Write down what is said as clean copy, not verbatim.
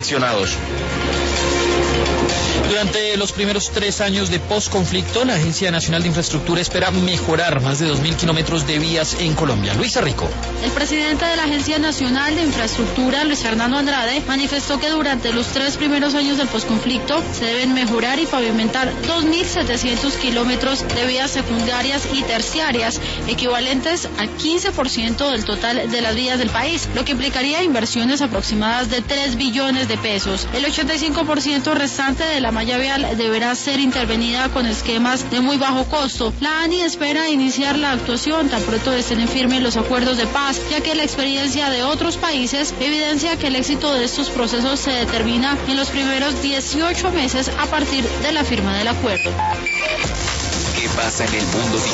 inspeccionados. Durante los primeros 3 años de posconflicto, la Agencia Nacional de Infraestructura espera mejorar más de 2.000 kilómetros de vías en Colombia. Luisa Rico. El presidente de la Agencia Nacional de Infraestructura, Luis Fernando Andrade, manifestó que durante los 3 primeros años del posconflicto se deben mejorar y pavimentar 2.700 kilómetros de vías secundarias y terciarias, equivalentes al 15% del total de las vías del país, lo que implicaría inversiones aproximadas de 3 billones de pesos. El 85% restante de la malla vial deberá ser intervenida con esquemas de muy bajo costo. La ANI espera iniciar la actuación tan pronto estén en firme los acuerdos de paz, ya que la experiencia de otros países evidencia que el éxito de estos procesos se determina en los primeros 18 meses a partir de la firma del acuerdo. ¿Qué pasa en el mundo digital?